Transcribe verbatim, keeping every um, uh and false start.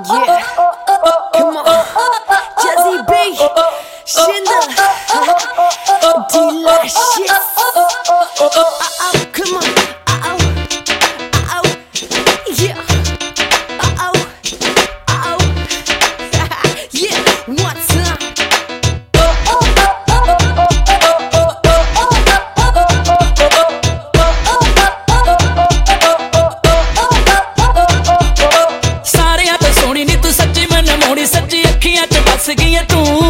Yeah, come on, Jazzy B, Shinda, Delicious. Uh oh, come on, uh oh, uh oh, yeah, uh oh, uh oh, yeah, one time. सारियां तो सोहनी नी तू सच्ची मन मोड़ी सच्ची अखियां च बस गई तू